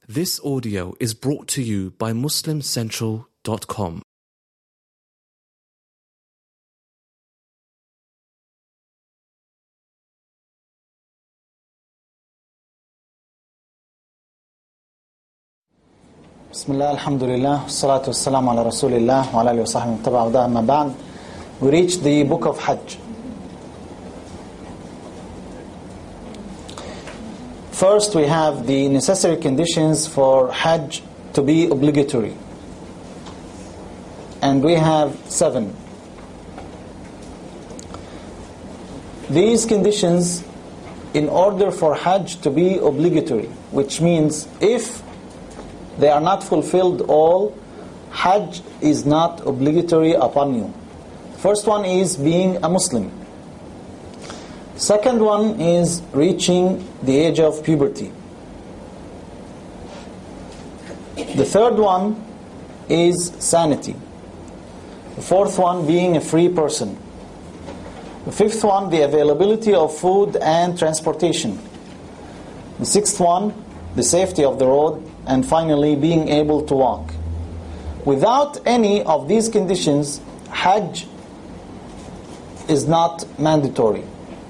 This audio is brought to you by MuslimCentral.com. Bismillah, alhamdulillah, salatu wassalamu ala rasulillah wa ala alihi wa sahbihi tabi'a huda amma ba'd. We reached the book of Hajj. First, we have the necessary conditions for Hajj to be obligatory. And we have 7. These conditions, in order for Hajj to be obligatory, which means if they are not fulfilled all, Hajj is not obligatory upon you. First one is being a Muslim. Second one is reaching the age of puberty. The third one is sanity. The fourth one being a free person. The fifth one, the availability of food and transportation. The sixth one, the safety of the road. And finally, being able to walk. Without any of these conditions, Hajj is not mandatory.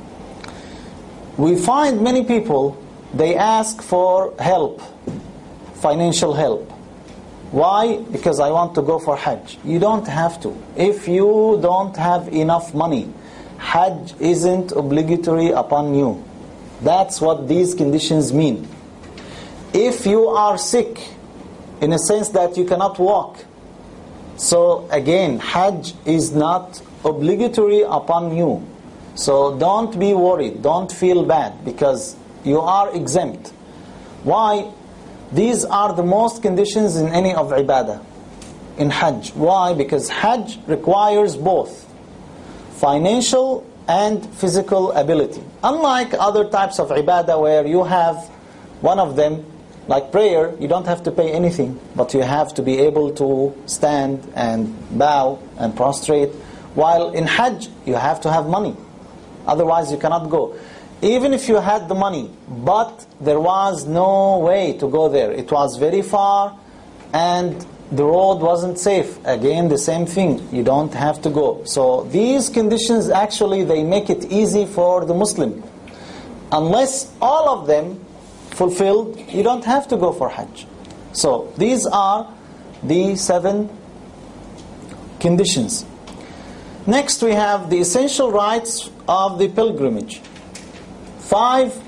We find many people, they ask for help, financial help. Why? Because I want to go for Hajj. You don't have to. If you don't have enough money, Hajj isn't obligatory upon you. That's what these conditions mean. If you are sick, in a sense that you cannot walk, so again, Hajj is not obligatory upon you. So don't be worried, don't feel bad, because you are exempt. Why? These are the most conditions in any of ibadah, in Hajj. Why? Because Hajj requires both financial and physical ability. Unlike other types of ibadah where you have one of them, like prayer, you don't have to pay anything, but you have to be able to stand and bow and prostrate. While in Hajj, you have to have money. Otherwise, you cannot go. Even if you had the money, but there was no way to go there. It was very far, and the road wasn't safe. Again, the same thing. You don't have to go. So these conditions, actually, they make it easy for the Muslim. Unless all of them fulfilled, you don't have to go for Hajj. So these are the 7 conditions. Next, we have the essential rites of the pilgrimage. 5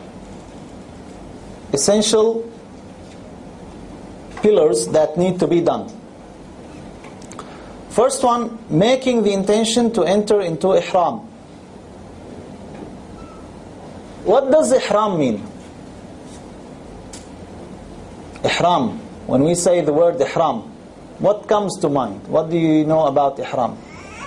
essential pillars that need to be done. First one, making the intention to enter into ihram. What does ihram mean? Ihram. When we say the word ihram, what comes to mind? What do you know about ihram?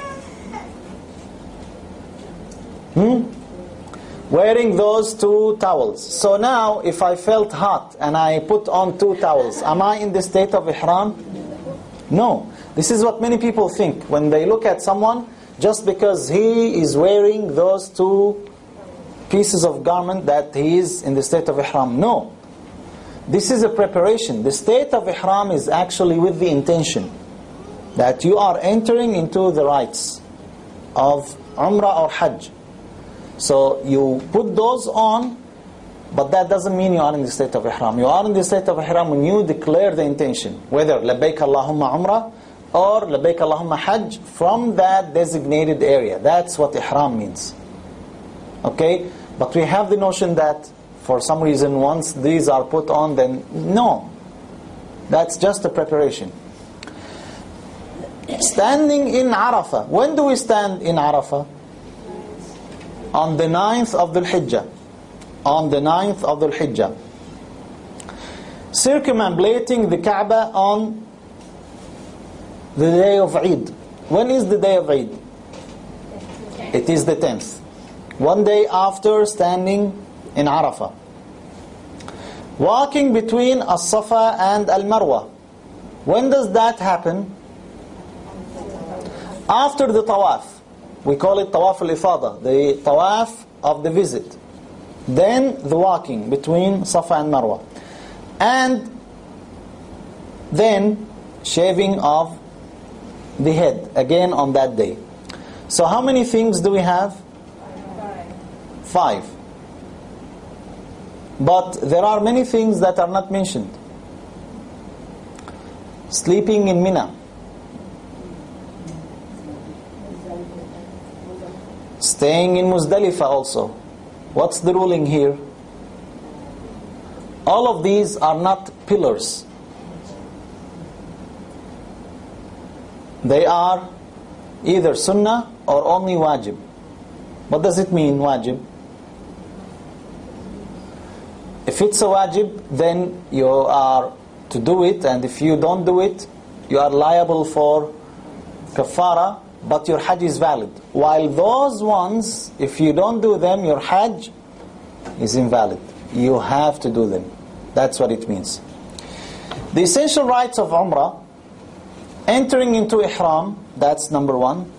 Wearing those 2 towels. So now, if I felt hot and I put on 2 towels, am I in the state of ihram? No. This is what many people think when they look at someone, just because he is wearing those 2 pieces of garment, that he is in the state of ihram. No. This is a preparation. The state of ihram is actually with the intention that you are entering into the rites of Umrah or Hajj. So you put those on, but that doesn't mean you are in the state of ihram. You are in the state of ihram when you declare the intention, whether labbaik Allahumma Umrah or labbaik Allahumma Hajj, from that designated area. That's what ihram means. Okay? But we have the notion that for some reason, once these are put on, then no. That's just a preparation. Standing in Arafah. When do we stand in Arafah? On the 9th of Dhul Hijjah. On the 9th of Dhul Hijjah. Circumambulating the Kaaba on the day of Eid. When is the day of Eid? It is the 10th. One day after standing in Arafah. Walking between As-Safa and Al-Marwa. When does that happen? After the tawaf. We call it Tawaf al-Ifada, the tawaf of the visit. Then the walking between Safa and Marwa. And Then shaving of the head, again on that day. So how many things do we have? 5. But there are many things that are not mentioned. Sleeping in Mina, staying in Muzdalifah also. What's the ruling here? All of these are not pillars. They are either sunnah or only wajib. What does it mean, wajib? If it's a wajib, then you are to do it, and if you don't do it, you are liable for kafara, but your hajj is valid. While those ones, if you don't do them, your hajj is invalid. You have to do them. That's what it means. The essential rites of Umrah: entering into ihram, that's number 1.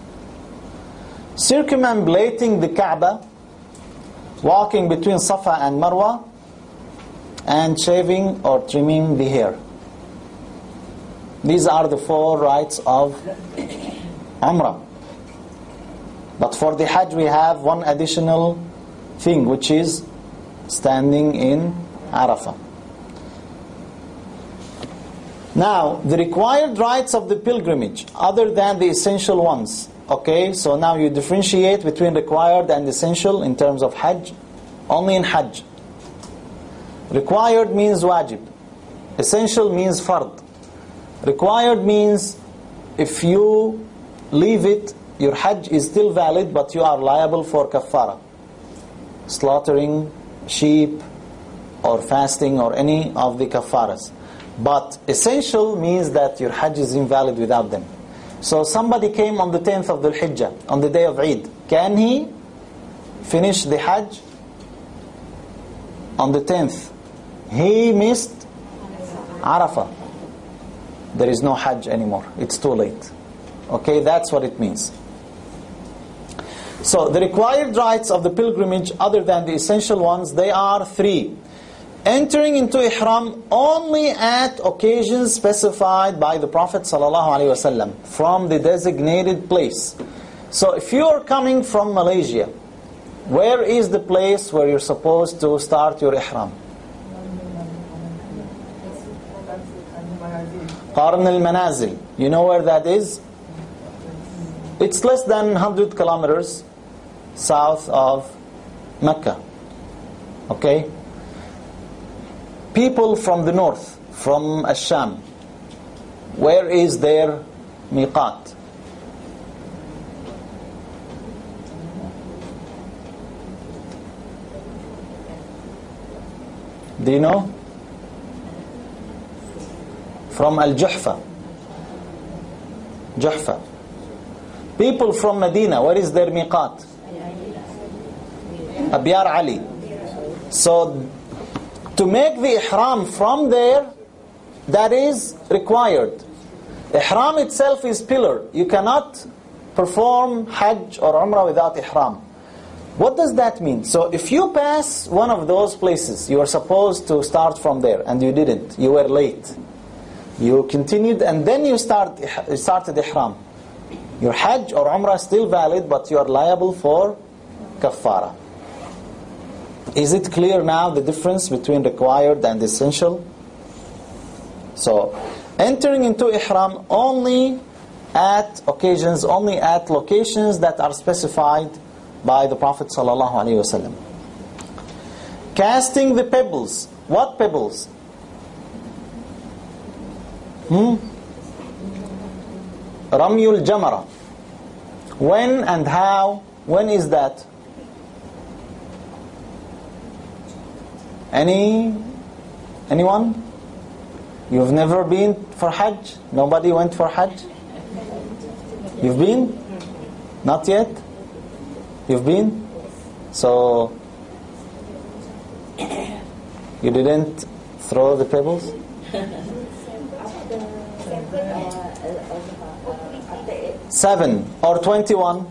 Circumambulating the Kaaba, walking between Safa and Marwa, and shaving or trimming the hair. These are the 4 rites of Umrah. But for the Hajj we have one additional thing, which is standing in Arafah. Now, the required rites of the pilgrimage, other than the essential ones. Okay, so now you differentiate between required and essential in terms of Hajj. Only in Hajj. Required means wajib. Essential means fard. Required means if you leave it, your Hajj is still valid, but you are liable for kafara. Slaughtering sheep or fasting or any of the kafaras. But essential means that your Hajj is invalid without them. So somebody came on the 10th of Dhul Hijjah, on the day of Eid. Can he finish the Hajj on the 10th? He missed Arafah. There is no Hajj anymore. It's too late. Okay, that's what it means. So the required rites of the pilgrimage, other than the essential ones, they are 3. Entering into ihram only at occasions specified by the Prophet ﷺ from the designated place. So if you are coming from Malaysia, where is the place where you're supposed to start your ihram? Qarn al-Manazil. You know where that is? It's less than 100 kilometers south of Mecca. Okay? People from the north, from Ash-Sham, where is their miqat? Do you know? From Al-Juhfa. Juhfa. People from Medina, where is their miqat? Abyar Ali. So, to make the ihram from there, that is required. Ihram itself is pillar. You cannot perform Hajj or Umrah without ihram. What does that mean? So if you pass one of those places, you are supposed to start from there, and you didn't. You were late. You continued, and then you started ihram. Your Hajj or Umrah is still valid, but you are liable for kafara. Is it clear now, the difference between required and essential? So, entering into ihram only at occasions, only at locations that are specified by the Prophet ﷺ. Casting the pebbles. What pebbles? Ramyul Jamara. When and how? When is that? Anyone? You've never been for Hajj? Nobody went for Hajj? You've been? Not yet? You've been? So, you didn't throw the pebbles? 7 or 21?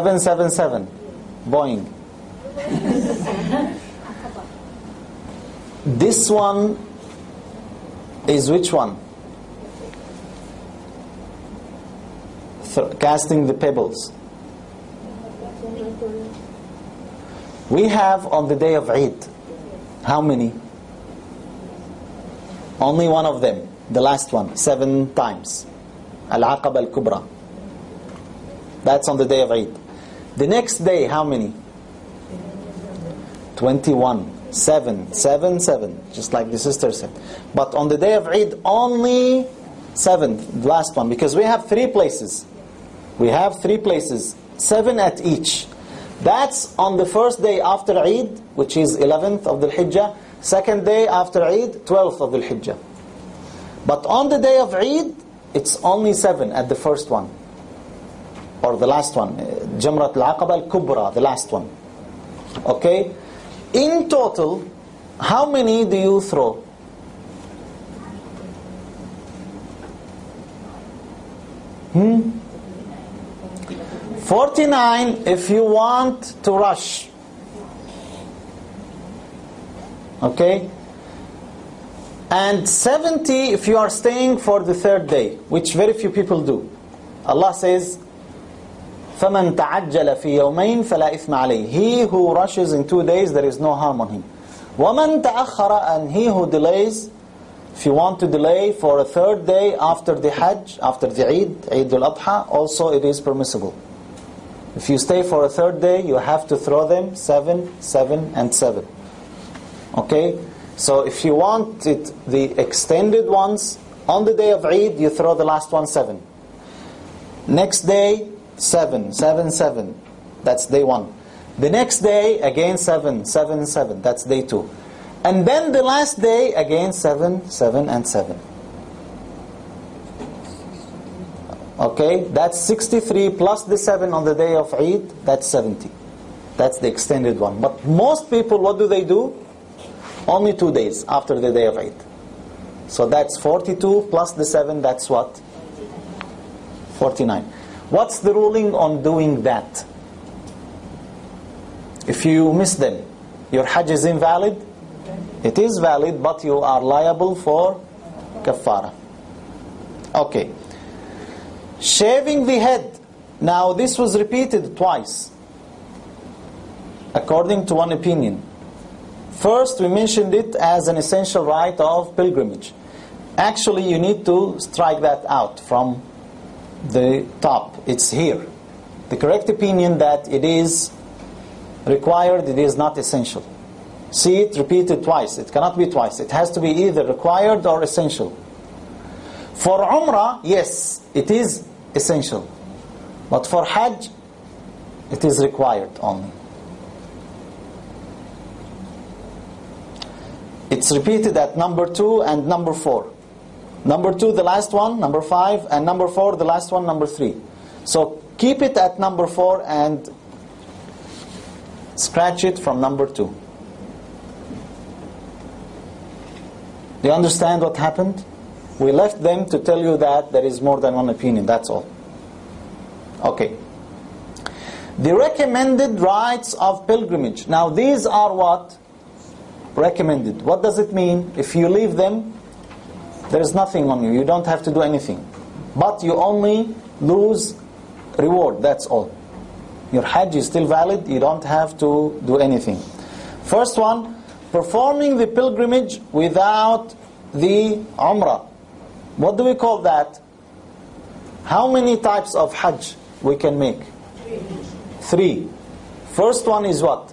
777. Boeing. This one is which one? Casting the pebbles. We have on the day of Eid, how many? Only one of them, the last one, 7 times. Al-Aqaba al-Kubra. That's on the day of Eid. The next day, how many? 21. 7, 7, 7. Just like the sister said. But on the day of Eid, only 7, the last one. Because we have 3 places. We have 3 places. 7 at each. That's on the first day after Eid, which is 11th of the Hijjah. Second day after Eid, 12th of the Hijjah. But on the day of Eid, it's only 7 at the first one. Or the last one. Jamrat al-Aqaba al-Kubra, the last one. Okay? In total, how many do you throw? Hmm? 49 if you want to rush. Okay? And 70 if you are staying for the third day, which very few people do. Allah says, فَمَنْ تَعَجَّلَ فِي يَوْمَيْنِ فَلَا إِثْمَ عَلَيْهِ. He who rushes in 2 days, there is no harm on him. وَمَنْ تَأَخَّرَ. And he who delays, if you want to delay for a third day after the Hajj, after the Eid, Eid al-Adha, also it is permissible. If you stay for a third day, you have to throw them 7, 7, and 7. Okay? So if you want it, the extended ones, on the day of Eid, you throw the last one 7. Next day, 7, 7, 7. That's day 1. The next day, again 7, 7, 7. That's day 2. And then the last day, again 7, 7, and 7. Okay, that's 63 plus the 7 on the day of Eid, that's 70. That's the extended one. But most people, what do? Only 2 days after the day of Eid. So that's 42 plus the 7, that's what? 49. What's the ruling on doing that? If you miss them, your Hajj is invalid? It is valid, but you are liable for kafara. Okay. Shaving the head. Now this was repeated twice, according to one opinion. First, we mentioned it as an essential rite of pilgrimage. Actually, you need to strike that out from the top. It's here. The correct opinion that it is required, it is not essential. See it repeated twice. It cannot be twice. It has to be either required or essential. For Umrah, yes, it is essential. But for Hajj, it is required only. It's repeated at number 2 and number 4. Number 2, the last one, number 5, and number 4, the last one, number 3. So keep it at number 4 and scratch it from number 2. Do you understand what happened? We left them to tell you that there is more than one opinion, that's all. Okay. The recommended rites of pilgrimage. Now these are what? Recommended. What does it mean? If you leave them, there is nothing on you. You don't have to do anything. But you only lose reward, that's all. Your Hajj is still valid, you don't have to do anything. First one, performing the pilgrimage without the Umrah. What do we call that? How many types of Hajj we can make? 3. First one is what?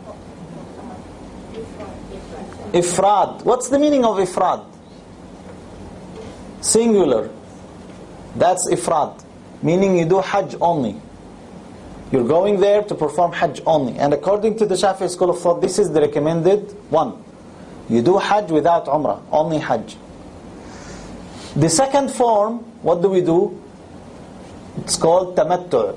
Ifrad. What's the meaning of Ifrad? Singular. That's Ifrad. Meaning you do Hajj only. You're going there to perform Hajj only. And according to the Shafi'i school of thought, this is the recommended one. You do Hajj without Umrah. Only Hajj. The second form, what do? It's called Tamattu'.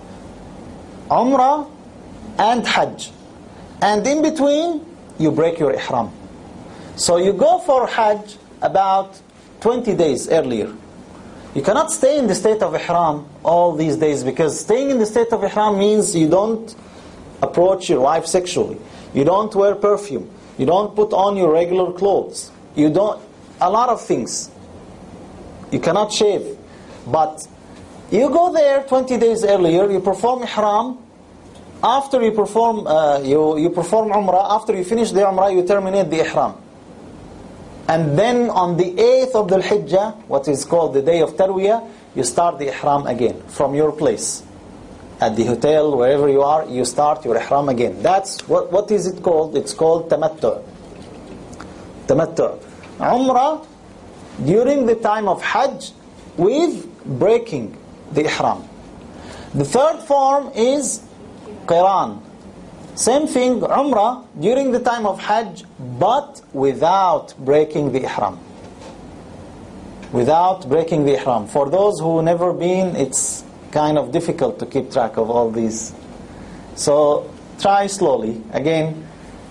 Umrah and Hajj. And in between, you break your Ihram. So you go for Hajj about 20 days earlier. You cannot stay in the state of Ihram all these days, because staying in the state of Ihram means you don't approach your wife sexually. You don't wear perfume. You don't put on your regular clothes. You don't, a lot of things. You cannot shave. But you go there 20 days earlier, you perform ihram. After you perform you perform umrah, after you finish the umrah, you terminate the ihram. And then on the 8th of the Hijjah, what is called the day of Tarwiyah, you start the ihram again from your place. At the hotel, wherever you are, you start your ihram again. That's, what is it called? It's called tamattu'. Tamattu'. Umrah during the time of Hajj with breaking the ihram. The third form is Qiran. Same thing, Umrah during the time of Hajj, but without breaking the ihram. Without breaking the ihram. For those who never been, it's kind of difficult to keep track of all these. So try slowly. Again,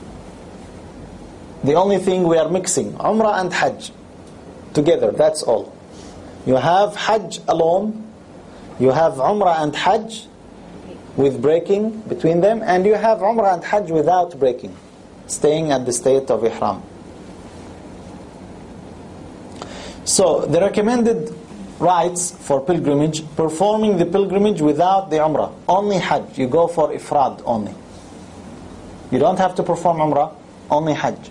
the only thing we are mixing, Umrah and Hajj together, that's all. You have Hajj alone, you have Umrah and Hajj with breaking between them, and you have Umrah and Hajj without breaking, staying at the state of Ihram. So the recommended rites for pilgrimage, performing the pilgrimage without the Umrah, only Hajj. You go for Ifrad only. You don't have to perform Umrah, only Hajj.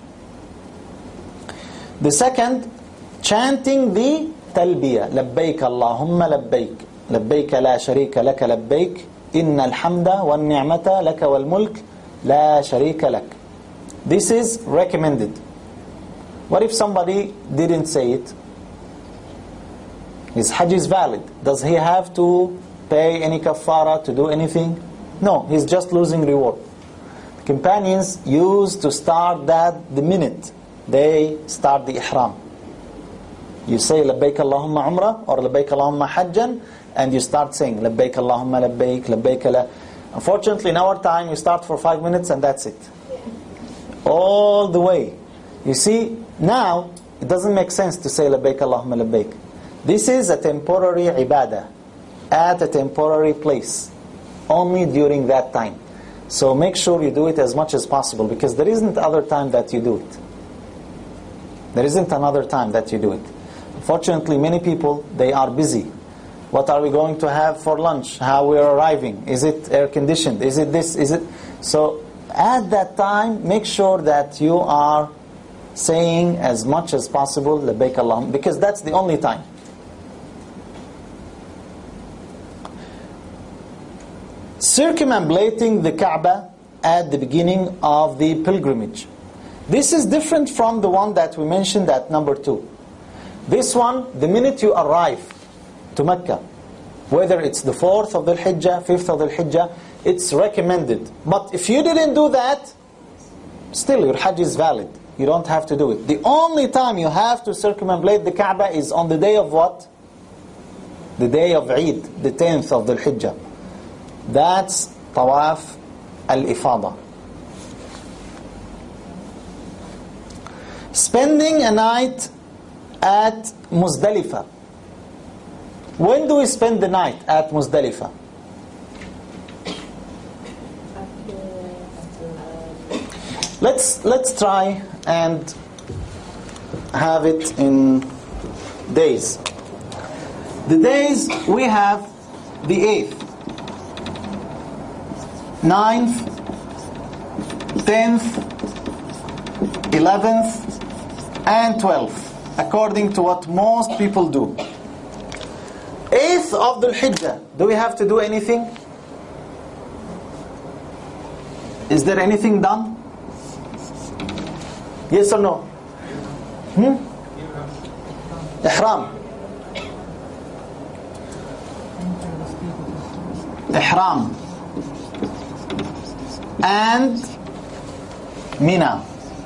The second, chanting the Talbiyah, Labbaik Allahumma Labbaik, Labbaik la sharika laka Labbaik, Inna alhamda wal ni'mata laka wal mulk la sharika lak. This is recommended. What if somebody didn't say it? His Hajj is valid. Does he have to pay any kafara, to do anything? No, he's just losing reward. The companions used to start that the minute they start the ihram. You say Labbaik Allahumma Umrah or Labbaik Allahumma Hajjan, and you start saying Labbaik Allahumma Labbaik, Labbaik la. Unfortunately, in our time, we start for 5 minutes and that's it. All the way. You see, now, it doesn't make sense to say Labbaik Allahumma Labbaik. This is a temporary ibadah, at a temporary place, only during that time. So make sure you do it as much as possible, because there isn't other time that you do it. There isn't another time that you do it. Unfortunately, many people, they are busy. What are we going to have for lunch? How we are arriving? Is it air conditioned? Is it this? Is it? So at that time, make sure that you are saying as much as possible Labbaik Allahumma, because that's the only time. Circumambulating the Kaaba at the beginning of the pilgrimage. This is different from the one that we mentioned at number 2. This one, the minute you arrive to Mecca, whether it's the 4th of the Hijjah, 5th of the Hijjah, it's recommended. But if you didn't do that, still your Hajj is valid. You don't have to do it. The only time you have to circumambulate the Kaaba is on the day of what? The day of Eid, the 10th of the Hijjah. That's Tawaf al-Ifada. Spending a night at Muzdalifah. When do we spend the night at Muzdalifah? Let's try and have it in days. The days we have the 8th, 9th, 10th, 11th, and 12th, according to what most people do. 8th of the Hijjah, do we have to do anything? Is there anything done? Yes or no? Ihram. Ihram. And Mina.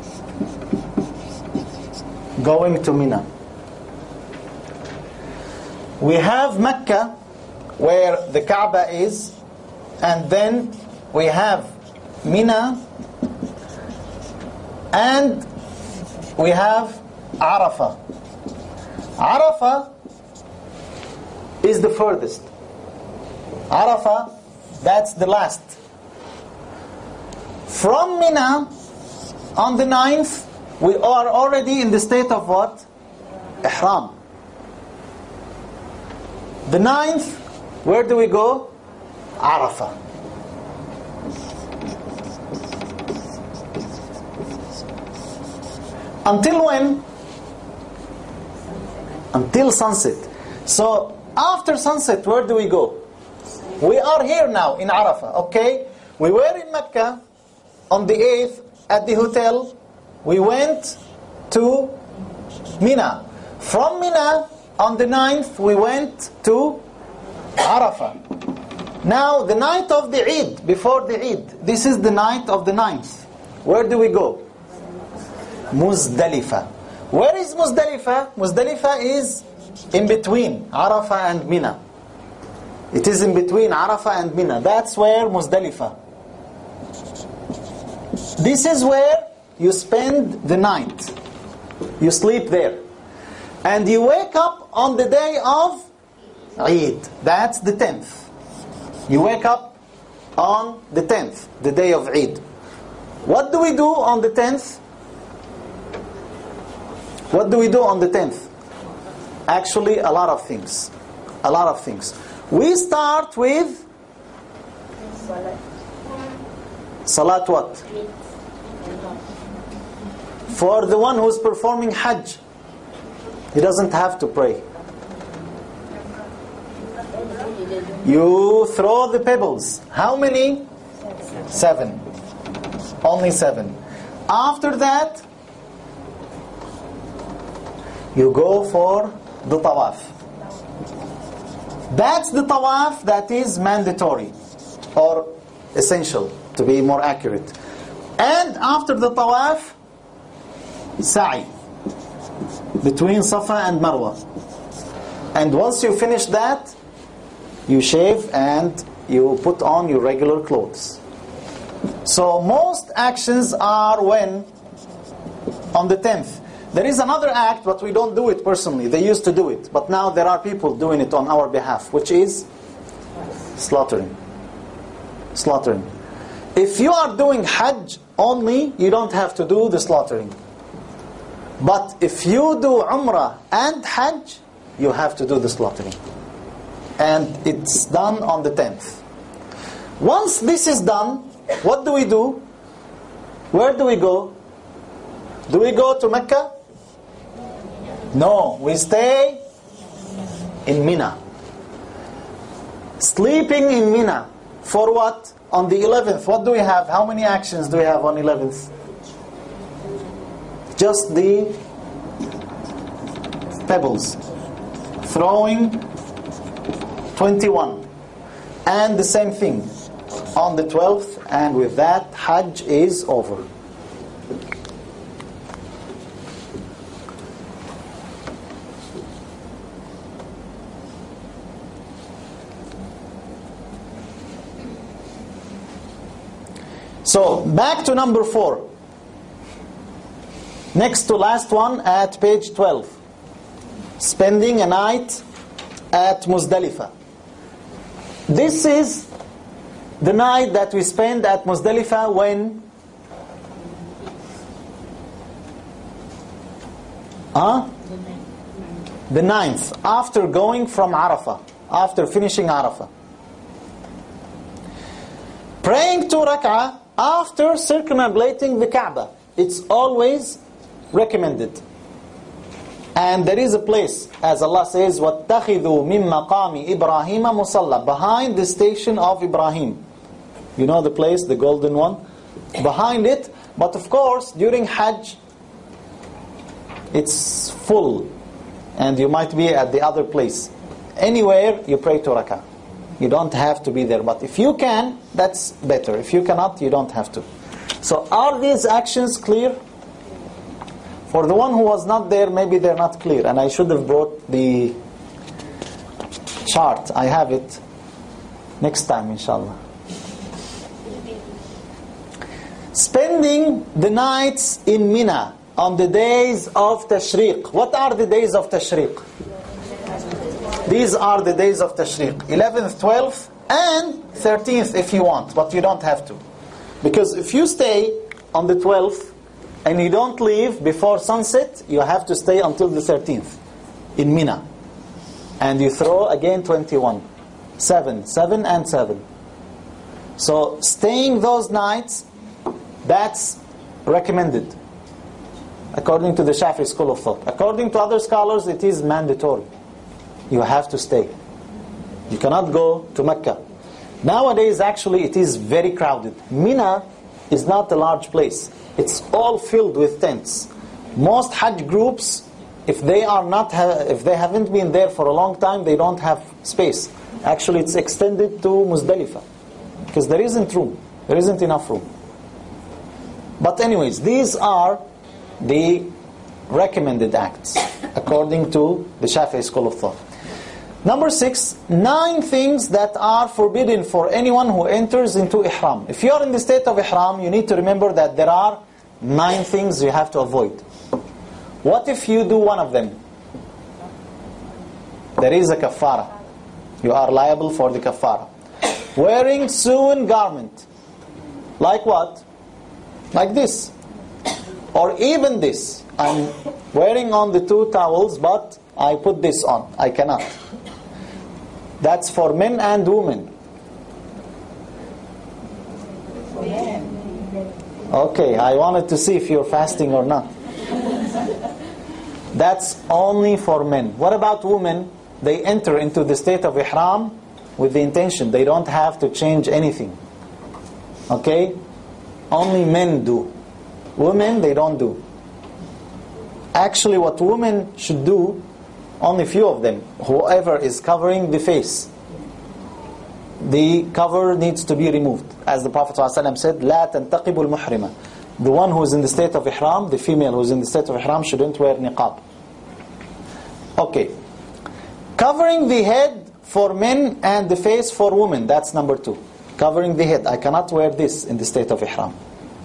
Going to Mina. We have Mecca, where the Kaaba is, and then we have Mina, and we have Arafah. Arafah is the furthest. Arafah, that's the last. From Mina On the 9th, we are already in the state of what? Ihram. The 9th, where do we go? Arafah. Until when? Until sunset. So after sunset, where do we go? We are here now in Arafah, okay? We were in Mecca on the 8th at the hotel. We went to Mina. From Mina on the 9th, we went to Arafah. Now the night of the Eid, before the Eid, this is the night of the 9th. Where do we go? Muzdalifah. Where is Muzdalifah? Muzdalifah is in between Arafah and Mina. It is in between Arafah and Mina. That's where Muzdalifah. This is where you spend the night. You sleep there. And you wake up on the day of Eid. That's the 10th. You wake up on the 10th, the day of Eid. What do we do on the 10th? What do we do on the 10th? Actually, a lot of things. A lot of things. We start with Salat what? For the one who's performing Hajj, he doesn't have to pray. You throw the pebbles. How many? 7. Only 7. After that, you go for the tawaf. That's the tawaf that is mandatory or essential, to be more accurate. And after the tawaf, sa'i between Safa and Marwa. And once you finish that, you shave and you put on your regular clothes. So most actions are when? On the 10th. There is another act, but we don't do it personally. They used to do it, but now there are people doing it on our behalf, which is slaughtering. Slaughtering. If you are doing Hajj only, you don't have to do the slaughtering. But if you do Umrah and Hajj, you have to do the slaughtering. And it's done on the 10th. Once this is done, what do we do? Where do we go? Do we go to Mecca? No, we stay in Mina. Sleeping in Mina. For what? On the 11th, what do we have? How many actions do we have on 11th? Just the pebbles. Throwing 21. And the same thing on the 12th, and with that, Hajj is over. So, back to number 4. Next to last one at page 12. Spending a night at Muzdalifah. This is the night that we spend at Muzdalifah when? The 9th. After going from Arafah. After finishing Arafah. Praying 2 rak'ah after circumambulating the Kaaba. It's always recommended. And there is a place, as Allah says, وَاتَّخِذُوا مِن مَقَامِ إِبْرَاهِيمَ مُصَلَّى, behind the station of Ibrahim. You know the place, the golden one? Behind it. But of course, during Hajj, it's full. And you might be at the other place. Anywhere, you pray 2 rak'ah. You don't have to be there. But if you can, that's better. If you cannot, you don't have to. So are these actions clear? For the one who was not there, maybe they're not clear. And I should have brought the chart. I have it next time, inshallah. Spending the nights in Mina on the days of Tashriq. What are the days of Tashriq? These are the days of Tashriq. 11th, 12th, and 13th if you want. But you don't have to. Because if you stay on the 12th, and you don't leave before sunset, you have to stay until the 13th in Mina. And you throw again 21. 7 and 7. So staying those nights, that's recommended according to the Shafi'i school of thought. According to other scholars, it is mandatory. You have to stay. You cannot go to Mecca. Nowadays, actually, it is very crowded. Mina is not a large place. It's all filled with tents. Most Hajj groups, if they haven't been there for a long time, they don't have space. Actually, it's extended to Muzdalifah because there isn't room. There isn't enough room. But anyways, these are the recommended acts according to the Shafi'i school of thought. Number 6, 9 things that are forbidden for anyone who enters into Ihram. If you are in the state of Ihram, you need to remember that there are 9 things you have to avoid. What if you do one of them? There is a kafara. You are liable for the kafara. Wearing sewn garment. Like what? Like this. Or even this. I'm wearing on the 2 towels, but I put this on. I cannot. That's for men and women. Okay, I wanted to see if you're fasting or not. That's only for men. What about women? They enter into the state of Ihram with the intention. They don't have to change anything. Okay? Only men do. Women, they don't do. Actually, what women should do, only few of them, whoever is covering the face, the cover needs to be removed. As the Prophet ﷺ said, لا تنتقب المحرمة. The one who is in the state of Ihram, the female who is in the state of Ihram, shouldn't wear niqab. Okay. Covering the head for men and the face for women. That's number 2. Covering the head. I cannot wear this in the state of Ihram.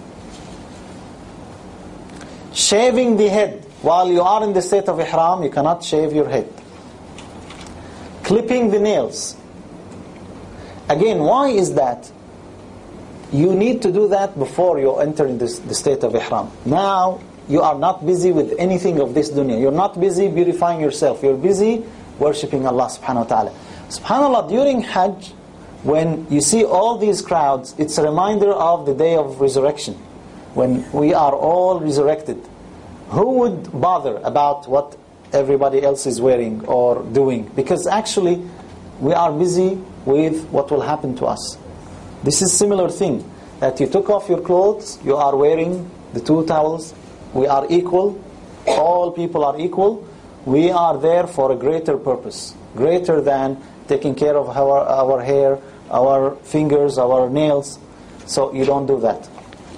Shaving the head. While you are in the state of Ihram, you cannot shave your head. Clipping the nails. Again, why is that? You need to do that before you enter in the state of Ihram. Now, you are not busy with anything of this dunya. You're not busy beautifying yourself. You're busy worshipping Allah subhanahu wa ta'ala. SubhanAllah, during Hajj, when you see all these crowds, it's a reminder of the day of resurrection. When we are all resurrected. Who would bother about what everybody else is wearing or doing? Because actually, we are busy with what will happen to us. This is similar thing. That you took off your clothes, you are wearing the 2 towels. We are equal. All people are equal. We are there for a greater purpose. Greater than taking care of our hair, our fingers, our nails. So you don't do that.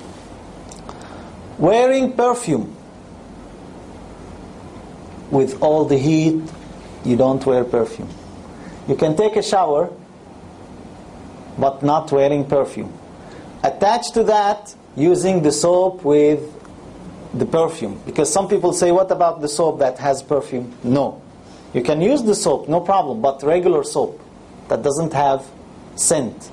Wearing perfume. With all the heat, you don't wear perfume. You can take a shower, but not wearing perfume. Attached to that, using the soap with the perfume. Because some people say, what about the soap that has perfume? No. You can use the soap, no problem, but regular soap that doesn't have scent.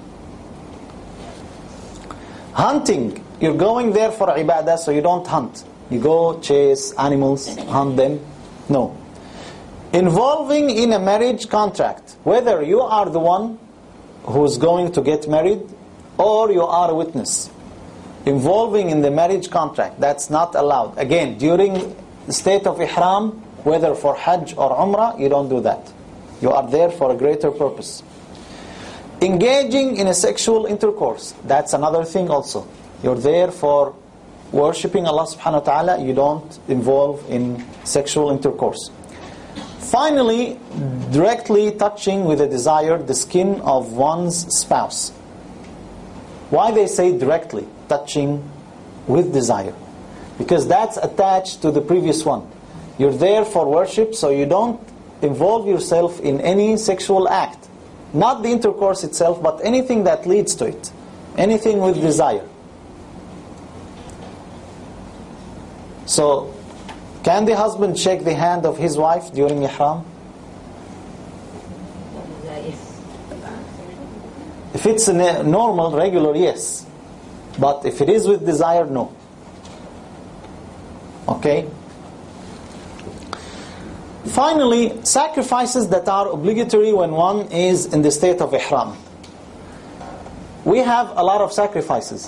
Hunting. You're going there for ibadah, so you don't hunt. You go chase animals, hunt them. No. Involving in a marriage contract. Whether you are the one who's going to get married or you are a witness. Involving in the marriage contract. That's not allowed. Again, during the state of Ihram, whether for Hajj or Umrah, you don't do that. You are there for a greater purpose. Engaging in a sexual intercourse. That's another thing also. You're there for worshipping Allah subhanahu wa ta'ala. You don't involve in sexual intercourse. Finally, directly touching with a desire the skin of one's spouse. Why they say directly touching with desire? Because that's attached to the previous one. You're there for worship, so you don't involve yourself in any sexual act. Not the intercourse itself, but anything that leads to it. Anything with desire. So, can the husband shake the hand of his wife during Ihram? If it's a normal, regular, yes. But if it is with desire, no. Okay? Finally, sacrifices that are obligatory when one is in the state of ihram. We have a lot of sacrifices.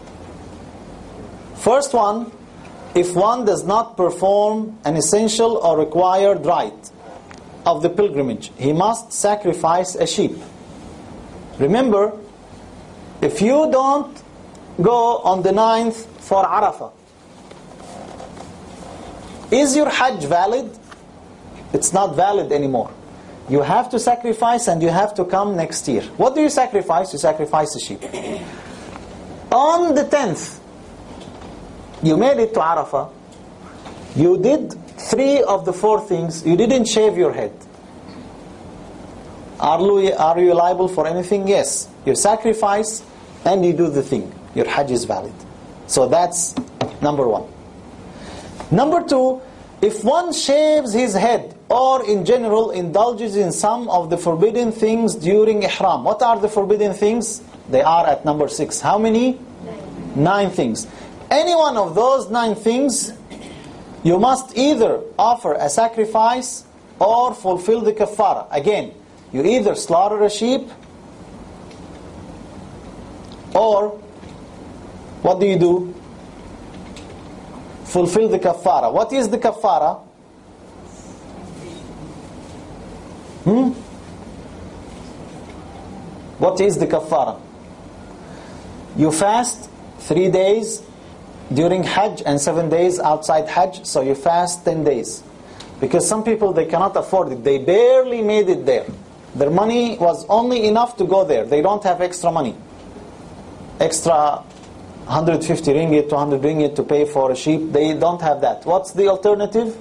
First one, if one does not perform an essential or required rite of the pilgrimage, he must sacrifice a sheep. Remember, if you don't go on the 9th for Arafah, is your Hajj valid? It's not valid anymore. You have to sacrifice and you have to come next year. What do you sacrifice? You sacrifice a sheep. On the 10th, you made it to Arafah. You did 3 of the 4 things. You didn't shave your head. Are you liable for anything? Yes. You sacrifice and you do the thing. Your Hajj is valid. So that's number 1. Number 2, if one shaves his head or in general indulges in some of the forbidden things during ihram. What are the forbidden things? They are at number 6. How many? 9 things. Any one of those 9 things, you must either offer a sacrifice or fulfill the kafara. Again, you either slaughter a sheep or what do? Fulfill the kafara. What is the kafara? What is the kafara? You fast 3 days during Hajj and 7 days outside Hajj, so you fast 10 days. Because some people, they cannot afford it. They barely made it there. Their money was only enough to go there. They don't have extra money. Extra 150 ringgit, 200 ringgit to pay for a sheep. They don't have that. What's the alternative?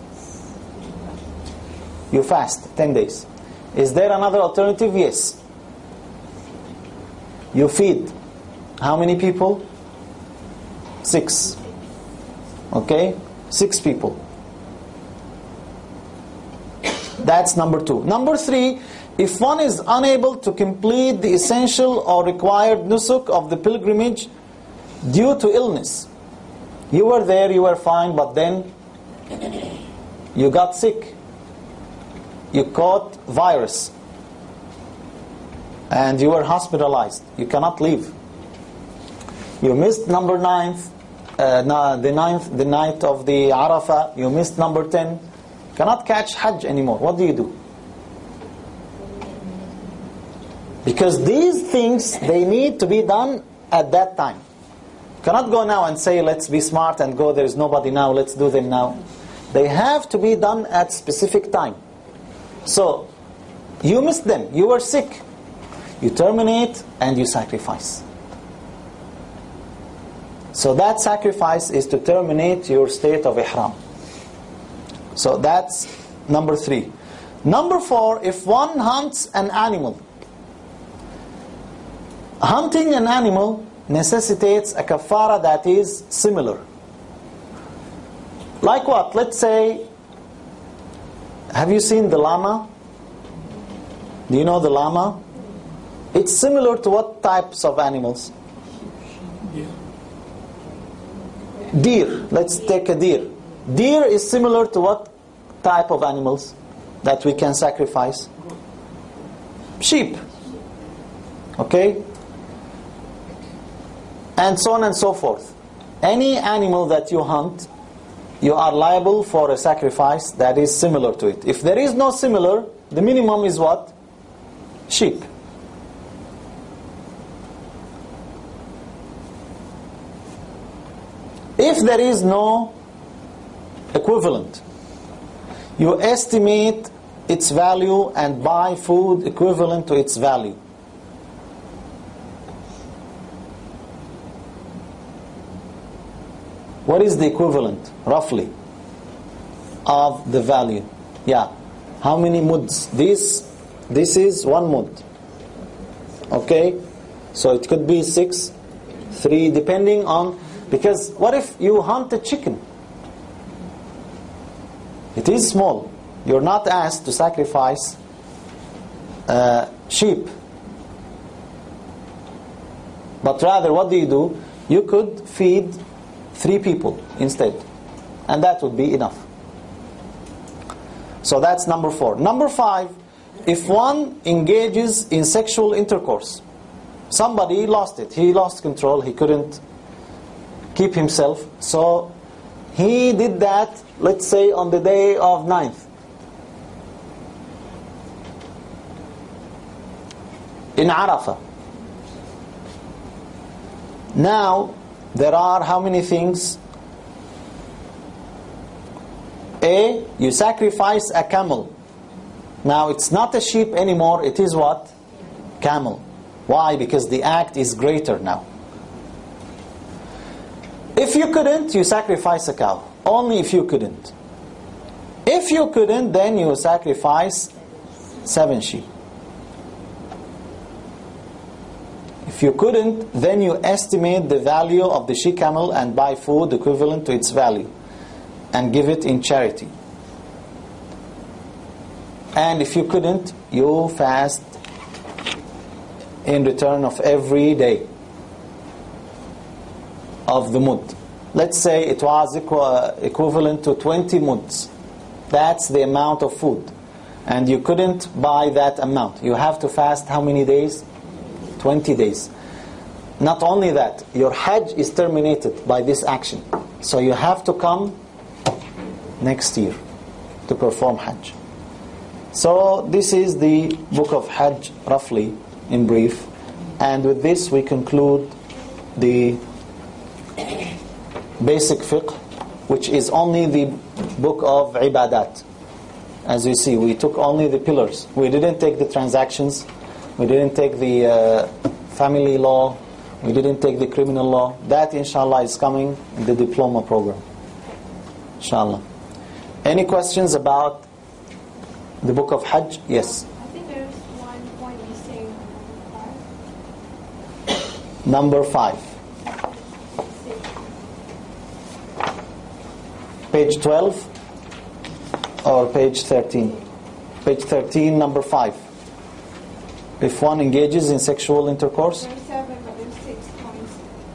You fast 10 days. Is there another alternative? Yes. You feed. How many people? 6. Okay? 6 people. That's number 2. Number 3, if one is unable to complete the essential or required nusuk of the pilgrimage due to illness. You were there, you were fine, but then you got sick. You caught virus. And you were hospitalized. You cannot leave. You missed number 9th, the night of the Arafah. You missed number 10. Cannot catch Hajj anymore. What do? Because these things, they need to be done at that time. Cannot go now and say, let's be smart and go, there's nobody now, let's do them now. They have to be done at specific time. So, you missed them, you were sick. You terminate and you sacrifice. So that sacrifice is to terminate your state of ihram. So that's number 3. Number 4, if one hunts an animal. Hunting an animal necessitates a kafara that is similar. Like what? Let's say, have you seen the llama? Do you know the llama? It's similar to what types of animals? Deer. Let's take a deer. Deer is similar to what type of animals that we can sacrifice? Sheep. Okay? And so on and so forth. Any animal that you hunt, you are liable for a sacrifice that is similar to it. If there is no similar, the minimum is what? Sheep. If there is no equivalent, you estimate its value and buy food equivalent to its value. What is the equivalent, roughly, of the value? Yeah. How many muds? This is 1 mud. Okay? So it could be 6, 3, depending on... Because what if you hunt a chicken? It is small. You're not asked to sacrifice sheep. But rather, what do? You could feed 3 people instead. and that would be enough. So that's number 4. Number 5, if one engages in sexual intercourse, somebody lost it, he lost control, he couldn't keep himself, so he did that, let's say on the day of 9th. In Arafah. Now, there are how many things? A, you sacrifice a camel. Now, it's not a sheep anymore, it is what? Camel. Why? Because the act is greater now. If you couldn't, you sacrifice a cow. Only if you couldn't. If you couldn't, then you sacrifice 7 sheep. If you couldn't, then you estimate the value of the she-camel and buy food equivalent to its value and give it in charity. And if you couldn't, you fast in return of every day of the mud. Let's say it was equivalent to 20 muds. That's the amount of food. And you couldn't buy that amount. You have to fast how many days? 20 days. Not only that, your Hajj is terminated by this action. So you have to come next year to perform Hajj. So this is the book of Hajj, roughly, in brief. And with this we conclude the basic fiqh, which is only the book of Ibadat. As you see, we took only the pillars. We didn't take the transactions. We didn't take the family law. We didn't take the criminal law. That, inshallah, is coming in the diploma program. Inshallah. Any questions about the book of Hajj? Yes. I think there's one point you say Number 5. Page 12 or page 13? Page 13, number 5. If one engages in sexual intercourse? There's 7, but there's 6 points.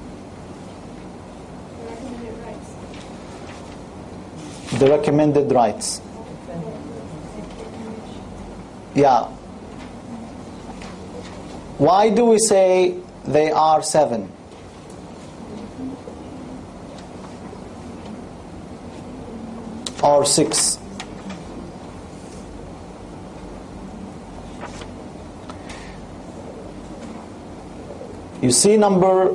The recommended rights. The recommended rights. Yeah. Why do we say they are 7? Or 6? You see number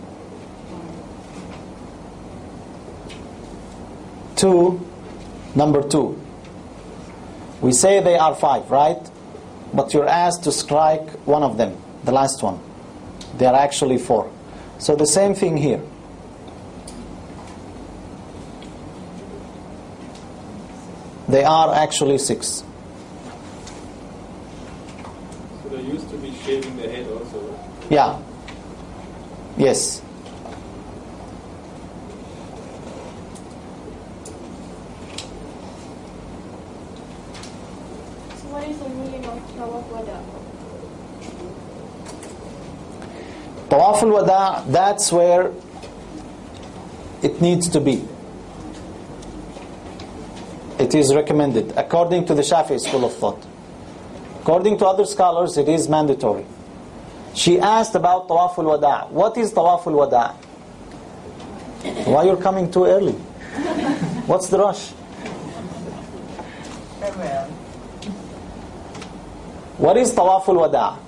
2, number 2. We say they are 5, right? But you're asked to strike one of them, the last one. They are actually 4. So the same thing here. They are actually 6. So they used to be shaving the head also, right? Yeah. Yes. So what is the meaning of Tawaf Wada? Tawaf al-Wada', that's where it needs to be. It is recommended, according to the Shafi'i school of thought. According to other scholars, it is mandatory. She asked about Tawaf al-Wada'. What is Tawaf al-Wada'? Why you're coming too early? What's the rush? What is Tawaf al-Wada'?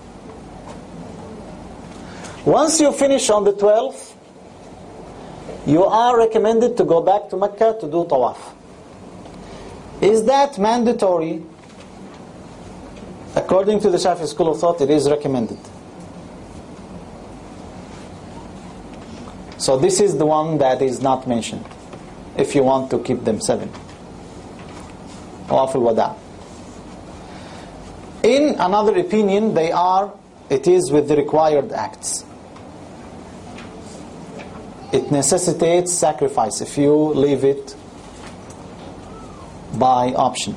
Once you finish on the 12th, you are recommended to go back to Mecca to do Tawaf. Is that mandatory? According to the Shafi'i school of thought, it is recommended. So this is the one that is not mentioned, if you want to keep them 7. Tawaf al-Wada'. In another opinion, it is with the required acts. It necessitates sacrifice if you leave it by option.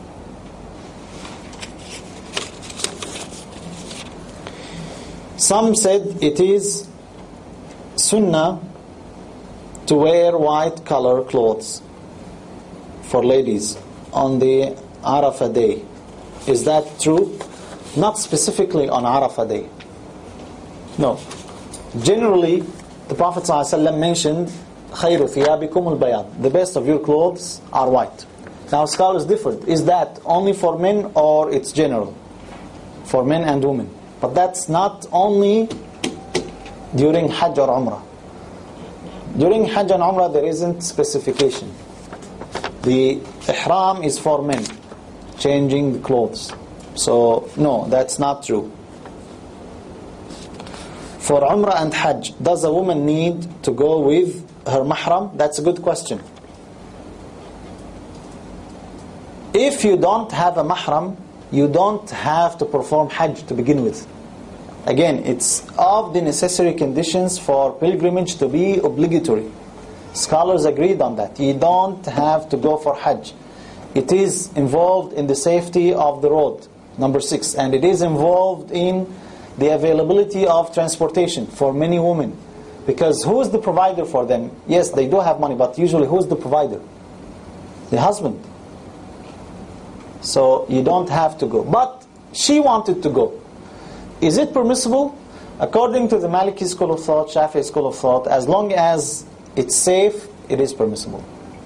Some said it is sunnah to wear white color clothes for ladies on the Arafah day. Is that true? Not specifically on Arafah day. No. Generally, the Prophet ﷺ mentioned, خَيْرُ ثِيَابِكُمُ الْبَيَاضِ, the best of your clothes are white. Now scholars differed. Is that only for men or it's general? For men and women. But that's not only during Hajj or Umrah. During Hajj and Umrah there isn't specification. The ihram is for men, changing the clothes. So no, that's not true. For Umrah and Hajj, does a woman need to go with her mahram? That's a good question. If you don't have a mahram, you don't have to perform Hajj to begin with. Again, it's of the necessary conditions for pilgrimage to be obligatory. Scholars agreed on that. You don't have to go for Hajj. It is involved in the safety of the road, number 6. And it is involved in the availability of transportation for many women. Because who is the provider for them? Yes, they do have money, but usually who is the provider? The husband. So you don't have to go. But she wanted to go. Is it permissible? According to the Maliki school of thought, Shafi'i school of thought, as long as it's safe, it is permissible.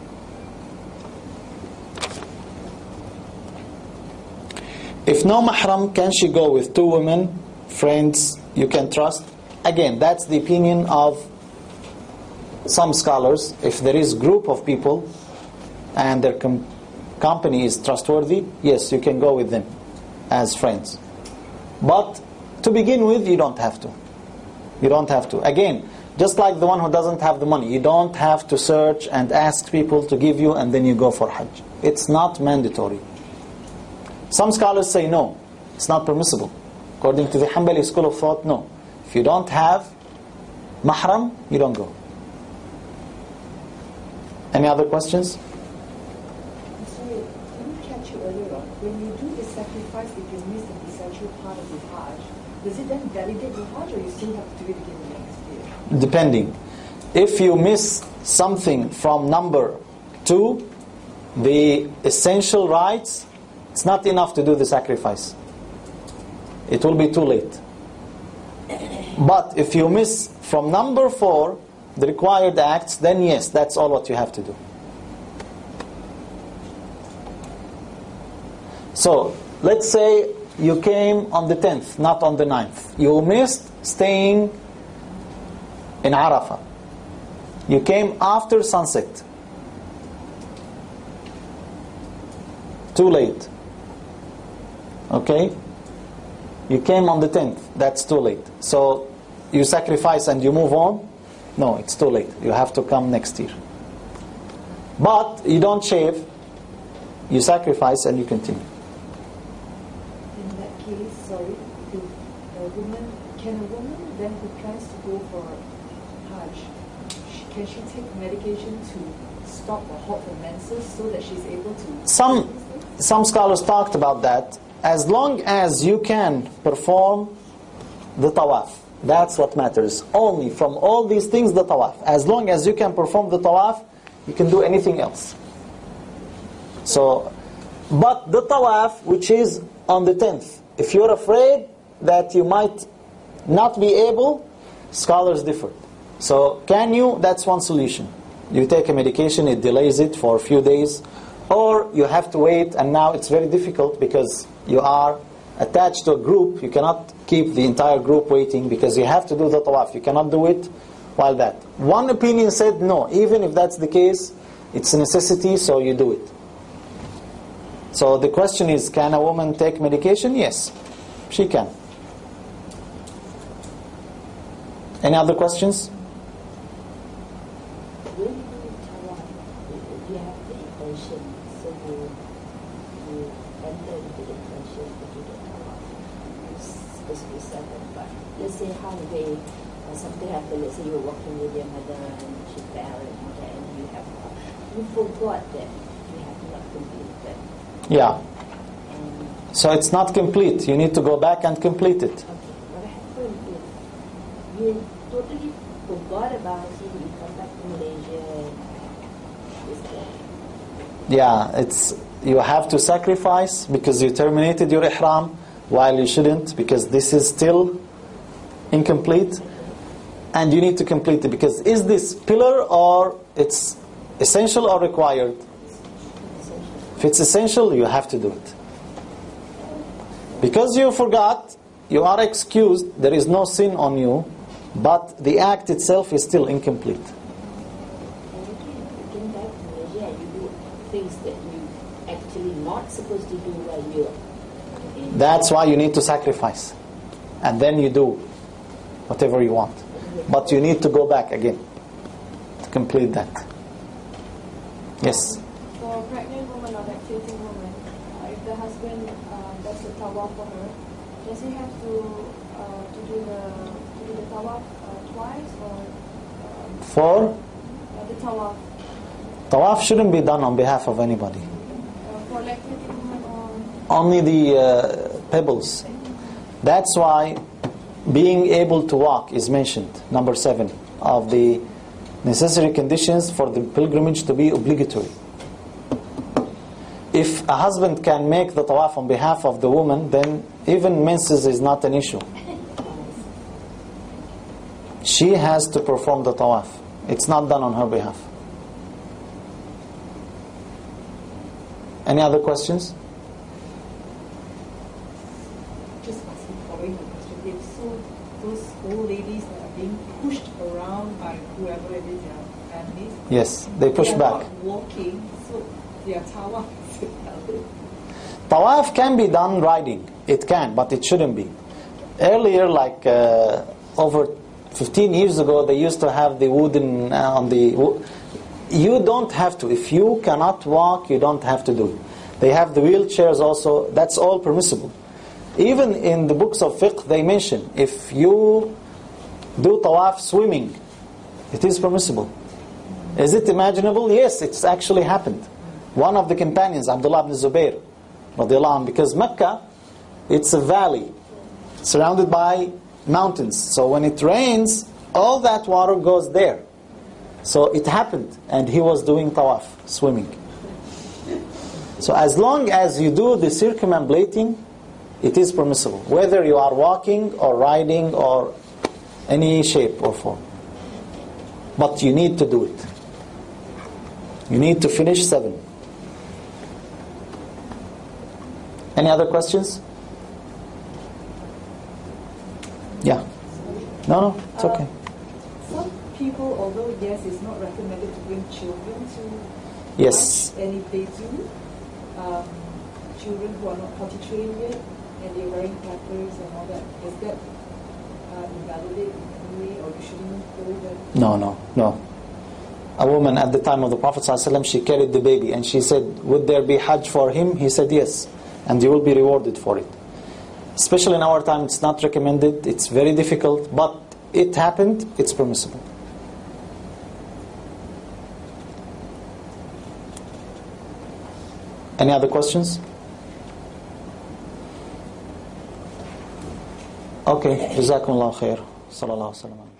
If no mahram, can she go with 2 women, friends you can trust? Again, that's the opinion of some scholars. If there is a group of people and their company is trustworthy, yes, you can go with them as friends. But to begin with, you don't have to. You don't have to. Again, just like the one who doesn't have the money, you don't have to search and ask people to give you and then you go for Hajj. It's not mandatory. Some scholars say no, it's not permissible. According to the Hanbali school of thought, no. If you don't have mahram, you don't go. Any other questions? I'm sorry, I didn't catch you earlier on. When you do the sacrifice, if you miss an essential part of the Hajj, does it then validate the Hajj or you still have to do it again the next year? Depending. If you miss something from number 2, the essential rites, it's not enough to do the sacrifice. It will be too late. But if you miss from number 4, the required acts, then yes, that's all what you have to do. So, let's say you came on the 10th, not on the 9th. You missed staying in Arafah. You came after sunset. Too late. Okay? You came on the 10th. That's too late. So, you sacrifice and you move on? No, it's too late. You have to come next year. But you don't shave. You sacrifice and you continue. In that case, sorry, if can a woman then who plans to go for Hajj, can she take medication to stop or halt her menses so that she's able to... Some scholars talked about that. As long as you can perform the tawaf, that's what matters. Only from all these things, the tawaf. As long as you can perform the tawaf, you can do anything else. So, but the tawaf, which is on the 10th, if you're afraid that you might not be able, scholars differ. So, can you? That's one solution. You take a medication, it delays it for a few days, or you have to wait, and now it's very difficult because you are attached to a group. You cannot keep the entire group waiting because you have to do the tawaf. You cannot do it while that. One opinion said no, even if that's the case, it's a necessity, so you do it. So the question is, can a woman take medication? Yes, she can. Any other questions? When you do tawaf, you have the intention, so you enter into the intention to do the tawaf. You're supposed to be seven, but let's say halfway, something happened, let's say you're walking with your mother and she fell and all that, and you forgot that you have not completed. Yeah. So it's not complete. You need to go back and complete it. Okay, what happened is you totally forgot about it, you come back to Malaysia and this that. Yeah, you have to sacrifice because you terminated your ihram while you shouldn't, because this is still incomplete, and you need to complete it, because is this pillar or it's essential or required? If it's essential, you have to do it. Because you forgot, you are excused, there is no sin on you, but the act itself is still incomplete. And again, back to Malaysia, you do things that you actually not supposed to do while you're in. That's why you need to sacrifice. And then you do whatever you want. But you need to go back again to complete that. Yes? For pregnant woman or lactating woman, if the husband does the tawaf for her, does he have to do the tawaf twice, or For the tawaf tawaf shouldn't be done on behalf of anybody. for lactating woman, or Only the pebbles. That's why being able to walk is mentioned, number 7 of the necessary conditions for the pilgrimage to be obligatory. If a husband can make the tawaf on behalf of the woman, then even menses is not an issue. She has to perform the tawaf. It's not done on her behalf. Any other questions? Just asking, following the question. If so, those old ladies that are being pushed around by whoever it is, their families. Yes, they push are back. not walking, so their tawaf is valid. Tawaf can be done riding. It can, but it shouldn't be. Earlier, like over 15 years ago, they used to have the wooden on the... You don't have to. If you cannot walk, you don't have to do it. They have the wheelchairs also. That's all permissible. Even in the books of fiqh, they mention if you do tawaf swimming, it is permissible. Is it imaginable? Yes, it's actually happened. One of the companions, Abdullah ibn Zubayr, radiallahu anhu, because Mecca, it's a valley surrounded by mountains. So when it rains, all that water goes there. So it happened, and he was doing tawaf, swimming. So as long as you do the circumambulating, it is permissible, whether you are walking or riding or any shape or form. But you need to do it. You need to finish 7. Any other questions? Yeah. No, it's okay. Some people, although yes, it's not recommended to bring children to Yes. Hajj, and if they do, children who are not potty trained yet, and they're wearing pampers and all that, does that invalidate in any way, or you shouldn't hold them? No. A woman at the time of the Prophet ﷺ, she carried the baby, and she said, would there be Hajj for him? He said yes, and you will be rewarded for it. Especially in our time, it's not recommended, it's very difficult, but it happened, it's permissible. Any other questions? Okay, Jazakumullah khair. Sallallahu alaihi wasallam.